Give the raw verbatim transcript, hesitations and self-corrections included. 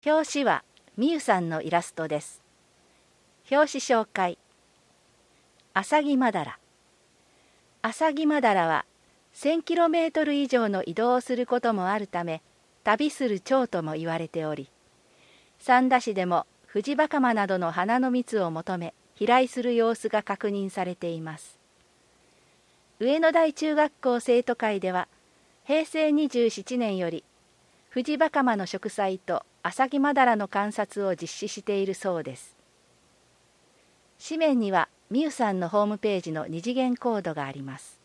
表紙はみゆさんのイラストです。表紙紹介。アサギマダラ。アサギマダラは せんキロメートル 以上の移動をすることもあるため、旅する蝶とも言われており、三田市でもフジバカマなどの花の蜜を求め飛来する様子が確認されています。上野台中学校生徒会では、へいせいにじゅうななねんよりフジバカマの植栽とアサギマダラの観察を実施しているそうです。紙面にはみゆさんのホームページの二次元コードがあります。